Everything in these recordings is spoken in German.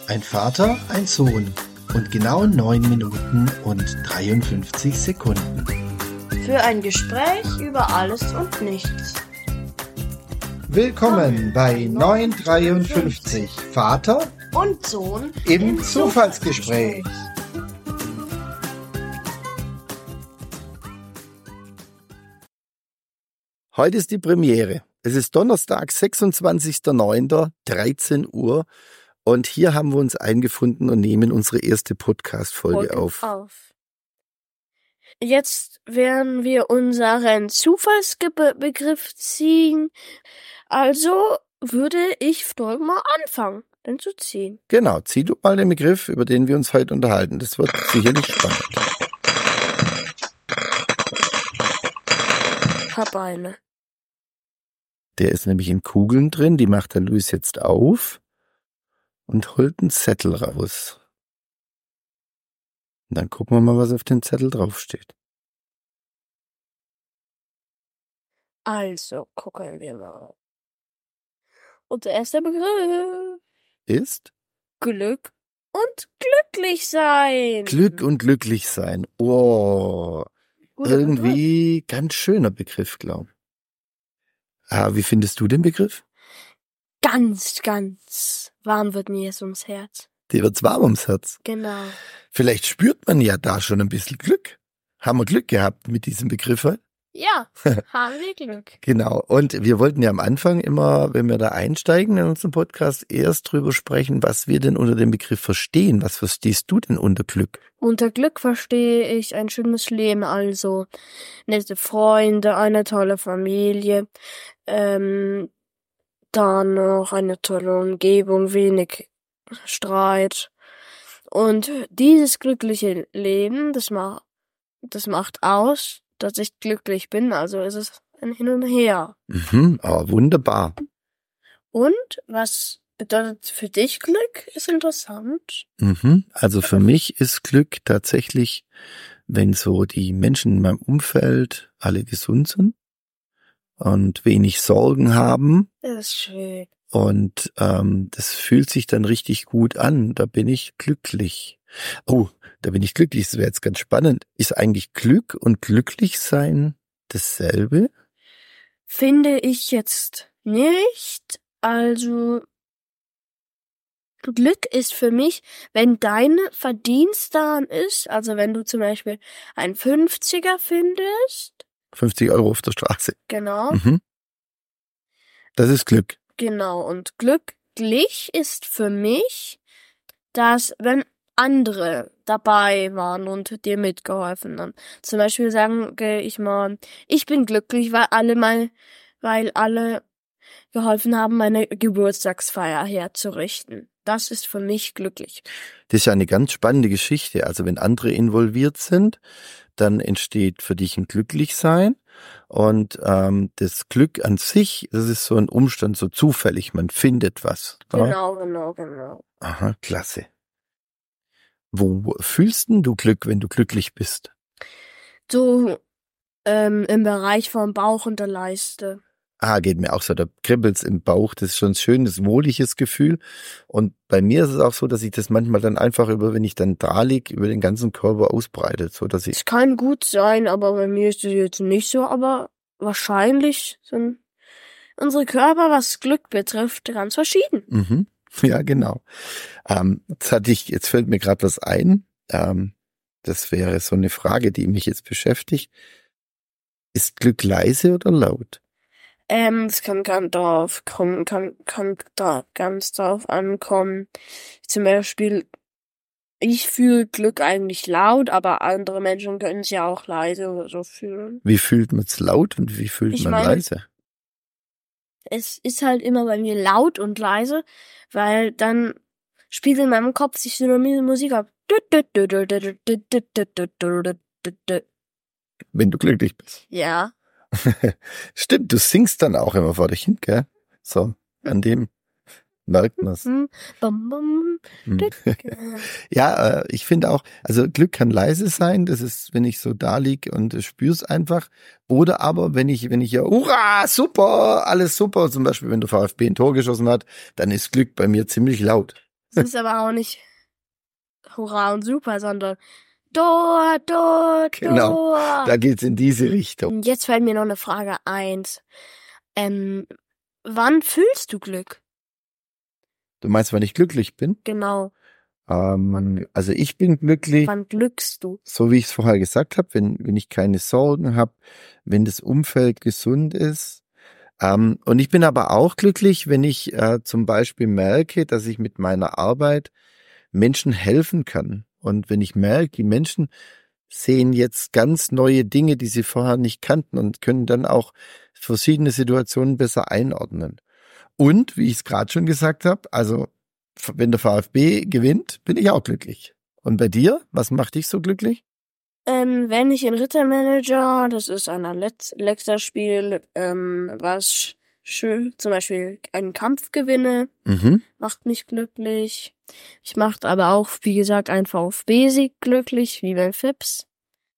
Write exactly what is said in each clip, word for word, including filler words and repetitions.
Ein Vater, ein Sohn und genau neun Minuten und dreiundfünfzig Sekunden. Für ein Gespräch über alles und nichts. Willkommen bei neun dreiundfünfzig, Vater und Sohn im Zufallsgespräch. Heute ist die Premiere. Es ist Donnerstag, sechsundzwanzigster neunter, dreizehn Uhr. Und hier haben wir uns eingefunden und nehmen unsere erste Podcast-Folge auf. auf. Jetzt werden wir unseren Zufallsbegriff ziehen. Also würde ich doch mal anfangen, den zu ziehen. Genau, zieh du mal den Begriff, über den wir uns heute unterhalten. Das wird sicherlich spannend. Ich hab eine. Der ist nämlich in Kugeln drin, die macht der Luis jetzt auf und holt einen Zettel raus. Und dann gucken wir mal, was auf dem Zettel draufsteht. Also, gucken wir mal. Unser erster Begriff Ist? Glück und glücklich sein. Glück und glücklich sein. Oh, Guter irgendwie Begriff. Ganz schöner Begriff, glaube ich. Ah, wie findest du den Begriff? Ganz, ganz warm wird mir jetzt ums Herz. Dir wird's warm ums Herz. Genau. Vielleicht spürt man ja da schon ein bisschen Glück. Haben wir Glück gehabt mit diesem Begriff heute? Ja, haben wir Glück. Genau. Und wir wollten ja am Anfang immer, wenn wir da einsteigen in unseren Podcast, erst drüber sprechen, was wir denn unter dem Begriff verstehen. Was verstehst du denn unter Glück? Unter Glück verstehe ich ein schönes Leben, also nette Freunde, eine tolle Familie, ähm, dann noch eine tolle Umgebung, wenig Streit. Und dieses glückliche Leben, das macht, das macht aus, dass ich glücklich bin, also ist es ein Hin und Her. Mhm, oh, wunderbar. Und was bedeutet für dich Glück? Ist interessant. Mhm, also für mich ist Glück tatsächlich, wenn so die Menschen in meinem Umfeld alle gesund sind und wenig Sorgen haben. Das ist schön. Und ähm, das fühlt sich dann richtig gut an. Da bin ich glücklich. Oh, da bin ich glücklich. Das wäre jetzt ganz spannend. Ist eigentlich Glück und Glücklichsein dasselbe? Finde ich jetzt nicht. Also Glück ist für mich, wenn dein Verdienst daran ist, also wenn du zum Beispiel einen fünfziger findest. fünfzig Euro auf der Straße. Genau. Mhm. Das ist Glück. Genau. Und glücklich ist für mich, dass wenn andere dabei waren und dir mitgeholfen haben. Zum Beispiel sage ich mal, ich bin glücklich, weil alle mal, weil alle geholfen haben, meine Geburtstagsfeier herzurichten. Das ist für mich glücklich. Das ist ja eine ganz spannende Geschichte. Also wenn andere involviert sind, dann entsteht für dich ein Glücklichsein. Und ähm, das Glück an sich, das ist so ein Umstand, so zufällig, man findet was. Genau, ja? genau, genau. Aha, klasse. Wo fühlst denn du Glück, wenn du glücklich bist? So ähm, im Bereich vom Bauch und der Leiste. Ah, geht mir auch so, da kribbelt's im Bauch, das ist schon ein schönes, wohliges Gefühl. Und bei mir ist es auch so, dass ich das manchmal dann einfach über, wenn ich dann da lieg, über den ganzen Körper ausbreitet, so dass ich... Es kann gut sein, aber bei mir ist es jetzt nicht so, aber wahrscheinlich sind unsere Körper, was Glück betrifft, ganz verschieden. Mhm. Ja, genau. Ähm, jetzt hatte ich, jetzt fällt mir gerade was ein. Ähm, das wäre so eine Frage, die mich jetzt beschäftigt. Ist Glück leise oder laut? Ähm, es kann ganz drauf kommen, kann, kann da ganz drauf ankommen. Zum Beispiel, ich fühle Glück eigentlich laut, aber andere Menschen können es ja auch leise oder so fühlen. Wie fühlt man es laut und wie fühlt Ich man meine, leise? Es ist halt immer bei mir laut und leise, weil dann spielt in meinem Kopf sich so eine Musik ab. Wenn du glücklich bist. Ja. Stimmt, du singst dann auch immer vor dich hin, gell? So, an dem merkt man's. Bum, bum. Ja, äh, ich finde auch, also Glück kann leise sein, das ist, wenn ich so da lieg und spür's einfach. Oder aber, wenn ich, wenn ich ja, hurra, super, alles super, zum Beispiel, wenn der VfB ein Tor geschossen hat, dann ist Glück bei mir ziemlich laut. Es ist aber auch nicht Hurra und Super, sondern Dor, Dor, Dor. Genau, da geht's in diese Richtung. Und jetzt fällt mir noch eine Frage ein. Ähm, wann fühlst du Glück? Du meinst, wenn ich glücklich bin? Genau. Ähm, also ich bin glücklich. Wann glückst du? So wie ich es vorher gesagt habe, wenn, wenn ich keine Sorgen habe, wenn das Umfeld gesund ist. Ähm, und ich bin aber auch glücklich, wenn ich äh, zum Beispiel merke, dass ich mit meiner Arbeit Menschen helfen kann. Und wenn ich merke, die Menschen sehen jetzt ganz neue Dinge, die sie vorher nicht kannten und können dann auch verschiedene Situationen besser einordnen. Und, wie ich es gerade schon gesagt habe, also wenn der VfB gewinnt, bin ich auch glücklich. Und bei dir, was macht dich so glücklich? Ähm, wenn ich in Rittermanager, das ist ein Alexa-Spiel, ähm, was schön, zum Beispiel einen Kampf gewinne, Mhm. macht mich glücklich. Ich macht aber auch, wie gesagt, ein VfB-Sieg glücklich, wie beim Fips.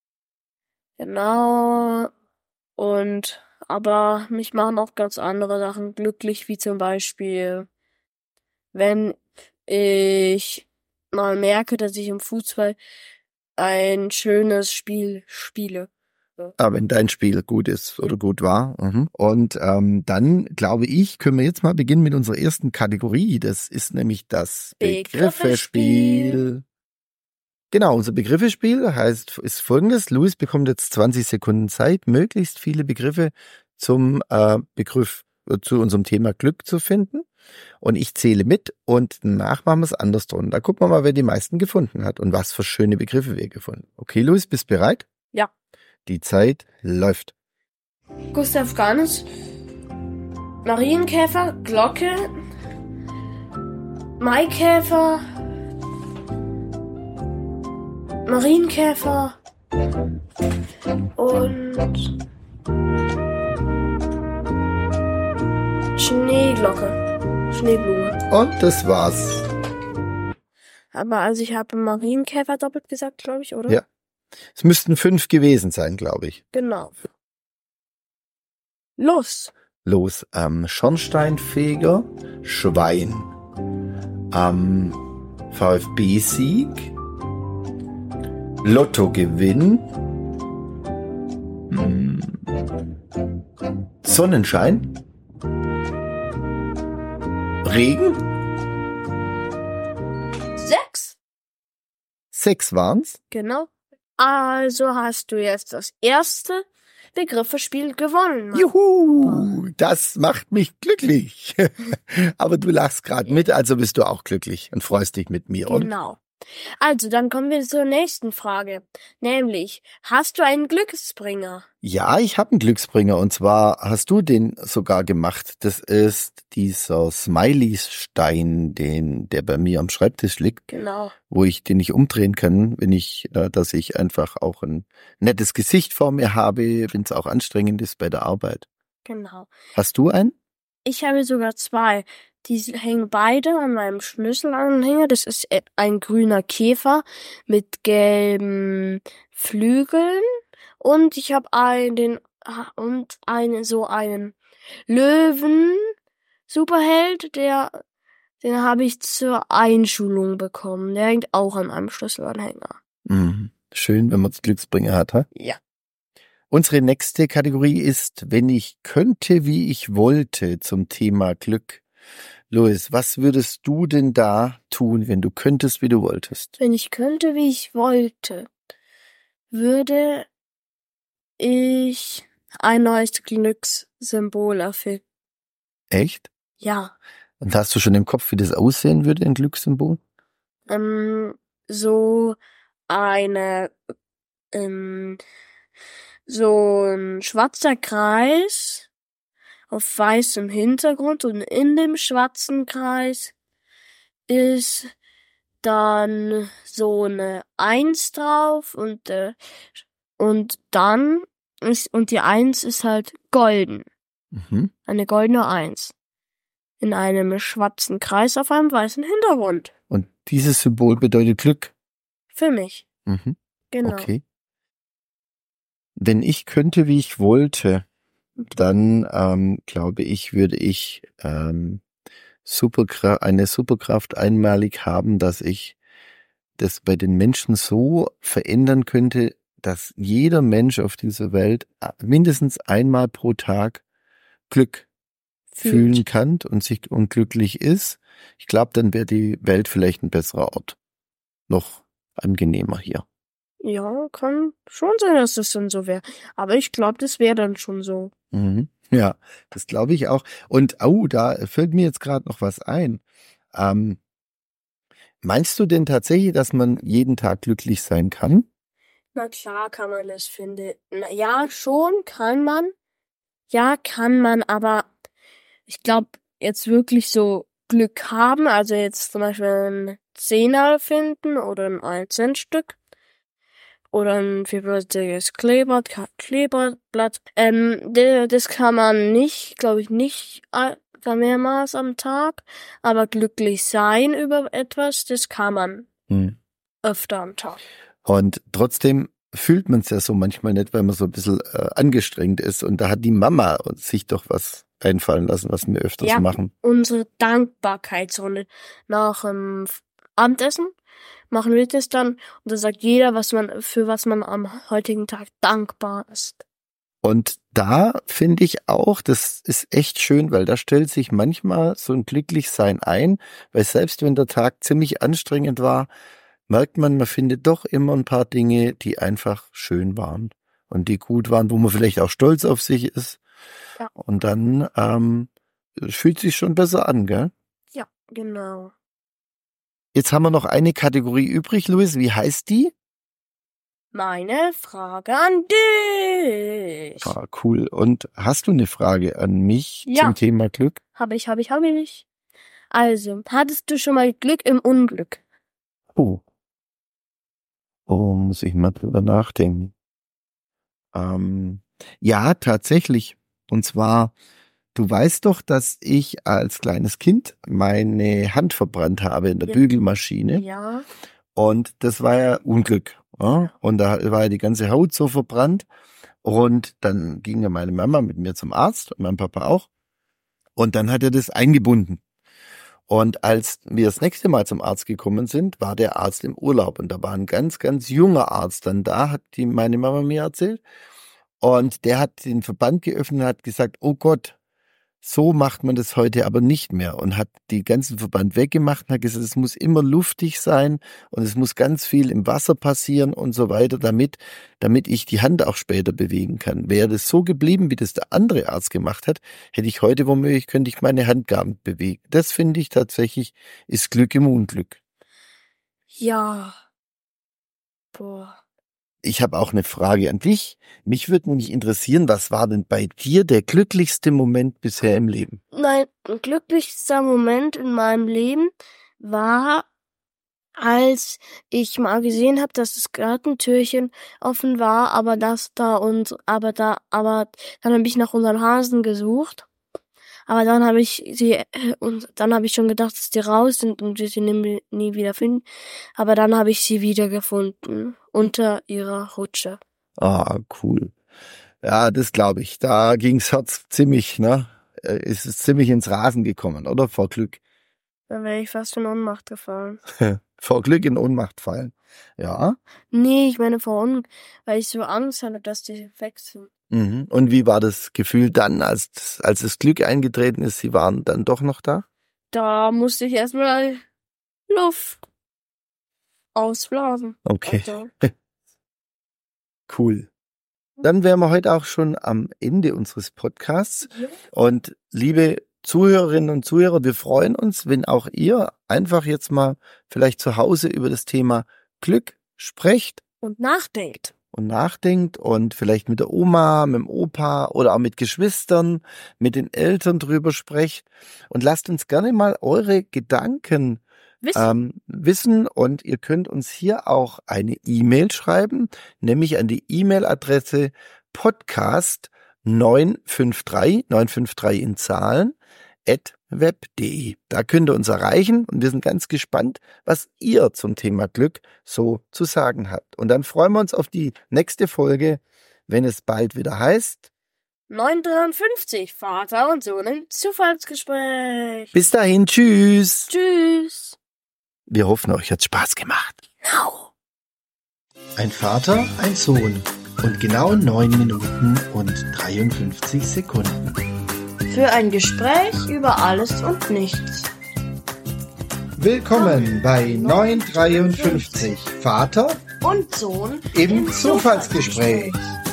Genau. Und, aber mich machen auch ganz andere Sachen glücklich, wie zum Beispiel, wenn ich mal merke, dass ich im Fußball ein schönes Spiel spiele. So. Aber wenn dein Spiel gut ist oder gut war. Mhm. Und ähm, dann, glaube ich, können wir jetzt mal beginnen mit unserer ersten Kategorie. Das ist nämlich das Begriffe-Spiel. Begriffe-Spiel. Genau, unser Begriffe-Spiel heißt, ist folgendes. Luis bekommt jetzt zwanzig Sekunden Zeit, möglichst viele Begriffe zum äh, Begriff, äh, zu unserem Thema Glück zu finden. Und ich zähle mit und danach machen wir es andersrum. Da gucken wir mal, wer die meisten gefunden hat und was für schöne Begriffe wir gefunden haben. Okay, Luis, bist bereit? Ja. Die Zeit läuft. Gustav Garnes, Marienkäfer, Glocke, Maikäfer, Marienkäfer und Schneeglocke, Schneeblume. Und das war's. Aber also ich habe Marienkäfer doppelt gesagt, glaube ich, oder? Ja. Es müssten fünf gewesen sein, glaube ich. Genau. Los. Los, ähm, Schornsteinfeger, Schwein, ähm, VfB-Sieg, Lottogewinn, hm, Sonnenschein, Regen, Sechs. sechs waren's. Genau. Also hast du jetzt das erste Begriffe-Spiel gewonnen. Mann. Juhu, das macht mich glücklich. Aber du lachst gerade mit, also bist du auch glücklich und freust dich mit mir, oder? Genau. Also, dann kommen wir zur nächsten Frage. Nämlich, hast du einen Glücksbringer? Ja, ich habe einen Glücksbringer und zwar hast du den sogar gemacht. Das ist dieser Smiley-Stein, den, der bei mir am Schreibtisch liegt, Genau. wo ich den nicht umdrehen kann, wenn ich, äh, dass ich einfach auch ein nettes Gesicht vor mir habe, wenn es auch anstrengend ist bei der Arbeit. Genau. Hast du einen? Ich habe sogar zwei. Die hängen beide an meinem Schlüsselanhänger. Das ist ein grüner Käfer mit gelben Flügeln. Und ich habe einen, und einen, so einen Löwen, Superheld, der, den habe ich zur Einschulung bekommen. Der hängt auch an meinem Schlüsselanhänger. Mhm. Schön, wenn man das Glücksbringer hat, ha? Ja. Unsere nächste Kategorie ist, wenn ich könnte, wie ich wollte, zum Thema Glück. Louis, was würdest du denn da tun, wenn du könntest, wie du wolltest? Wenn ich könnte, wie ich wollte, würde ich ein neues Glückssymbol erfinden. Echt? Ja. Und hast du schon im Kopf, wie das aussehen würde, ein Glückssymbol? Ähm, so eine, ähm, so ein schwarzer Kreis auf weißem Hintergrund und in dem schwarzen Kreis ist dann so eine Eins drauf und äh, und dann ist und die Eins ist halt golden, Mhm. eine goldene Eins in einem schwarzen Kreis auf einem weißen Hintergrund. Und dieses Symbol bedeutet Glück? Für mich. Mhm. Genau. Okay. Wenn ich könnte, wie ich wollte, dann ähm, glaube ich, würde ich ähm, Superkraft, eine Superkraft einmalig haben, dass ich das bei den Menschen so verändern könnte, dass jeder Mensch auf dieser Welt mindestens einmal pro Tag Glück Fühlt. fühlen kann und sich unglücklich ist. Ich glaube, dann wäre die Welt vielleicht ein besserer Ort. Noch angenehmer hier. Ja, kann schon sein, dass das dann so wäre. Aber ich glaube, das wäre dann schon so. Mhm. Ja, das glaube ich auch. Und oh, da fällt mir jetzt gerade noch was ein. Ähm, meinst du denn tatsächlich, dass man jeden Tag glücklich sein kann? Na klar kann man das finden. Na ja, schon kann man. Ja, kann man, aber ich glaube, jetzt wirklich so Glück haben, also jetzt zum Beispiel ein Zehner finden oder ein ein-Cent-Stück oder ein vierplätziges Kleeblatt, Kleeblatt, ähm, de- das kann man nicht, glaube ich, nicht a- mehrmals am Tag, aber glücklich sein über etwas, das kann man Hm. öfter am Tag. Und trotzdem fühlt man es ja so manchmal nicht, weil man so ein bisschen äh, angestrengt ist. Und da hat die Mama sich doch was einfallen lassen, was wir öfters Ja. machen. Unsere Dankbarkeitsrunde nach dem Abendessen machen wir das dann und da sagt jeder, was man für was man am heutigen Tag dankbar ist. Und da finde ich auch, das ist echt schön, weil da stellt sich manchmal so ein Glücklichsein ein, weil selbst wenn der Tag ziemlich anstrengend war, merkt man, man findet doch immer ein paar Dinge, die einfach schön waren und die gut waren, wo man vielleicht auch stolz auf sich ist. Ja. Und dann ähm, fühlt sich schon besser an, gell? Ja, genau. Jetzt haben wir noch eine Kategorie übrig, Luis. Wie heißt die? Meine Frage an dich. Ah, cool. Und hast du eine Frage an mich Ja. zum Thema Glück? Habe ich, habe ich, habe ich. Also, hattest du schon mal Glück im Unglück? Oh. Oh, muss ich mal drüber nachdenken. Ähm, ja, tatsächlich. Und zwar, du weißt doch, dass ich als kleines Kind meine Hand verbrannt habe in der Ja. Bügelmaschine. Ja. Und das war ja Unglück. Ja? Und da war ja die ganze Haut so verbrannt. Und dann ging ja meine Mama mit mir zum Arzt und mein Papa auch. Und dann hat er das eingebunden. Und als wir das nächste Mal zum Arzt gekommen sind, war der Arzt im Urlaub. Und da war ein ganz, ganz junger Arzt dann da, hat die meine Mama mir erzählt. Und der hat den Verband geöffnet und hat gesagt, oh Gott, so macht man das heute aber nicht mehr. Und hat die ganzen Verband weggemacht und hat gesagt, es muss immer luftig sein und es muss ganz viel im Wasser passieren und so weiter, damit, damit ich die Hand auch später bewegen kann. Wäre das so geblieben, wie das der andere Arzt gemacht hat, hätte ich heute womöglich, könnte ich meine Hand gar nicht bewegen. Das finde ich tatsächlich, ist Glück im Unglück. Ja. Boah. Ich habe auch eine Frage an dich. Mich würde nämlich interessieren, was war denn bei dir der glücklichste Moment bisher im Leben? Mein glücklichster Moment in meinem Leben war, als ich mal gesehen habe, dass das Gartentürchen offen war, aber das da und aber da, aber dann habe ich nach unseren Hasen gesucht. Aber dann habe ich sie äh, und dann habe ich schon gedacht, dass die raus sind und wir sie nie, nie wieder finden. Aber dann habe ich sie wiedergefunden unter ihrer Rutsche. Ah, cool. Ja, das glaube ich. Da ging's Herz ziemlich, ne? Äh, Ist es ziemlich ins Rasen gekommen, oder? Vor Glück. Dann wäre ich fast in Ohnmacht gefallen. Vor Glück in Ohnmacht fallen. Ja. Nee, ich meine vor Ohnmacht, weil ich so Angst hatte, dass die weg sind. Mhm. Und wie war das Gefühl dann, als, als das Glück eingetreten ist, sie waren dann doch noch da? Da musste ich erstmal Luft ausblasen. Okay, Also, cool. Dann wären wir heute auch schon am Ende unseres Podcasts. ja. Und liebe Zuhörerinnen und Zuhörer, wir freuen uns, wenn auch ihr einfach jetzt mal vielleicht zu Hause über das Thema Glück sprecht Und nachdenkt. und nachdenkt und vielleicht mit der Oma, mit dem Opa oder auch mit Geschwistern, mit den Eltern drüber sprecht. Und lasst uns gerne mal eure Gedanken Wissen. ähm, wissen. Und ihr könnt uns hier auch eine E-Mail schreiben, nämlich an die E-Mail-Adresse podcast neun fünf drei, neun fünf drei in Zahlen, at web punkt de. Da könnt ihr uns erreichen und wir sind ganz gespannt, was ihr zum Thema Glück so zu sagen habt. Und dann freuen wir uns auf die nächste Folge, wenn es bald wieder heißt neun dreiundfünfzig, Vater und Sohn im Zufallsgespräch. Bis dahin, tschüss. Tschüss. Wir hoffen, euch hat's Spaß gemacht. Genau. Ein Vater, ein Sohn und genau neun Minuten und dreiundfünfzig Sekunden. Für ein Gespräch über alles und nichts. Willkommen bei neun dreiundfünfzig, Vater Und Sohn im Zufallsgespräch.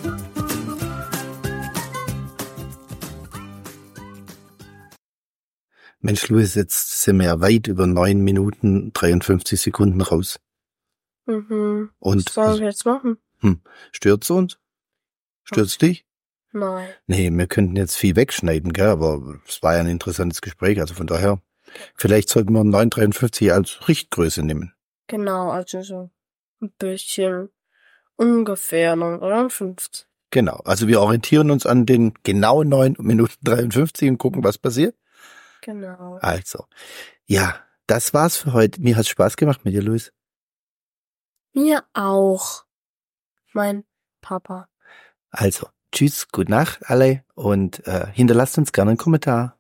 Mensch, Louis, jetzt sind wir ja weit über neun Minuten dreiundfünfzig Sekunden raus. Mhm. Und Was sollen wir jetzt machen? hm, stört's uns? Stört's dich? Nein. Nee, wir könnten jetzt viel wegschneiden, gell? Aber es war ja ein interessantes Gespräch, also von daher, vielleicht sollten wir neun dreiundfünfzig als Richtgröße nehmen. Genau, also so ein bisschen ungefähr neun dreiundfünfzig. Genau, also wir orientieren uns an den genauen neun Minuten dreiundfünfzig und gucken, was passiert. Genau. Also, ja, das war's für heute. Mir hat's Spaß gemacht mit dir, Luis. Mir auch. Mein Papa. Also, tschüss, gute Nacht alle und äh, hinterlasst uns gerne einen Kommentar.